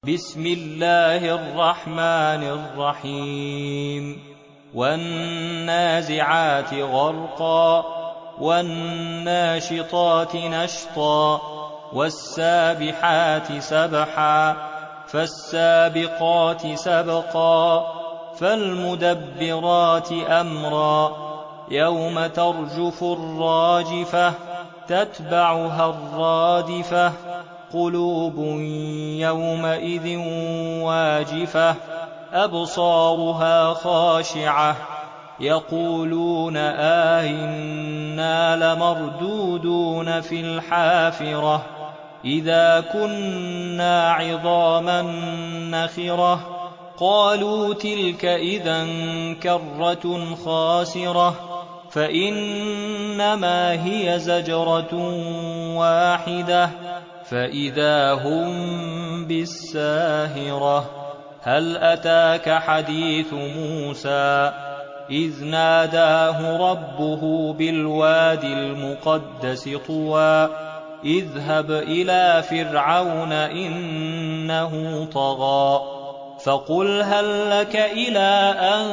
بسم الله الرحمن الرحيم والنازعات غرقا والناشطات نشطا والسابحات سبحا فالسابقات سبقا فالمدبرات أمرا يوم ترجف الراجفة تتبعها الرادفة قلوب يومئذ واجفة أبصارها خاشعة يقولون إنا لمردودون في الحافرة إذا كنا عظاما نخرة قالوا تلك إذا كرة خاسرة فإنما هي زجرة واحدة فإذا هم بالساهرة هل أتاك حديث موسى إذ ناداه ربه بالواد المقدس طوى اذهب إلى فرعون إنه طغى فقل هل لك إلى أن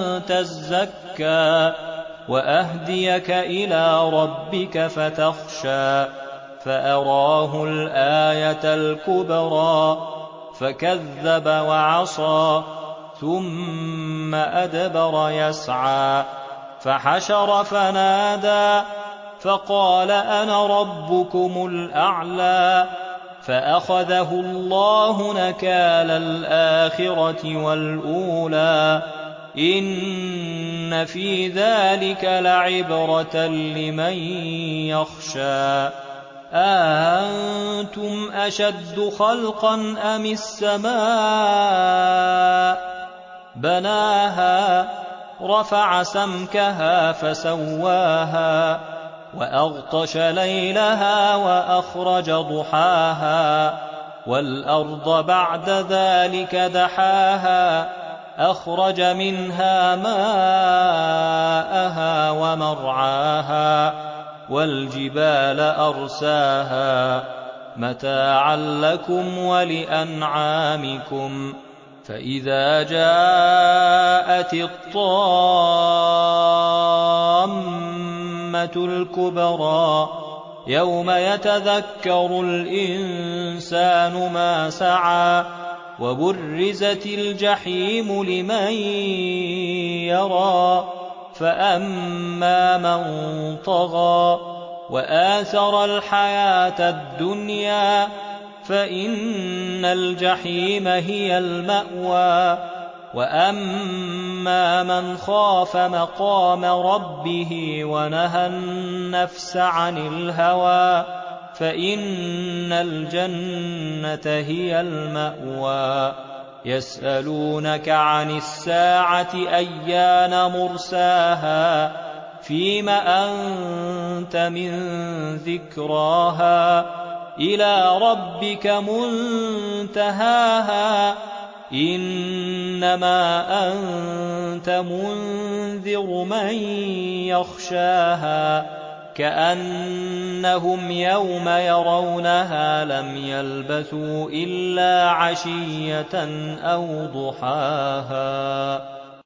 تزكى وأهديك إلى ربك فتخشى فأراه الآية الكبرى فكذب وعصى ثم أدبر يسعى فحشر فنادى فقال أنا ربكم الأعلى فأخذه الله نكال الآخرة والأولى إن في ذلك لعبرة لمن يخشى أأنتم أشد خلقا أم السماء بناها رفع سمكها فسواها وأغطش ليلها وأخرج ضحاها والأرض بعد ذلك دحاها أخرج منها ماءها ومرعاها والجبال أرساها متاعا لكم ولأنعامكم فإذا جاءت الطامة الكبرى يوم يتذكر الإنسان ما سعى وبرزت الجحيم لمن يرى فأما من طغى وآثر الحياة الدنيا فإن الجحيم هي المأوى وأما من خاف مقام ربه ونهى النفس عن الهوى فإن الجنة هي المأوى يسألونك عن الساعة أيان مرساها فيم أنت من ذكراها إلى ربك منتهاها إنما أنت منذر من يخشاها كأنهم يوم يرونها لم يلبثوا إلا عشية أو ضحاها